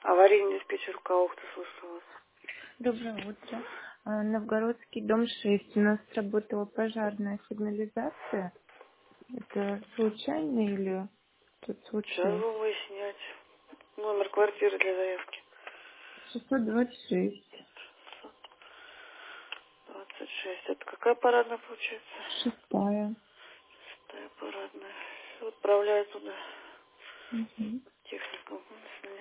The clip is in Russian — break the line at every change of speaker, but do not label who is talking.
Аварийный диспетчер Каухта, слушаю вас.
Доброе утро. Новгородский дом 6. У нас сработала пожарная сигнализация. Это случайно или тут
Сейчас
случилось?
будем выяснять. Номер квартиры для заявки.
626.
26. Это какая парадная получается?
Шестая.
Шестая парадная. Все, отправляю туда
Мгм.
технику.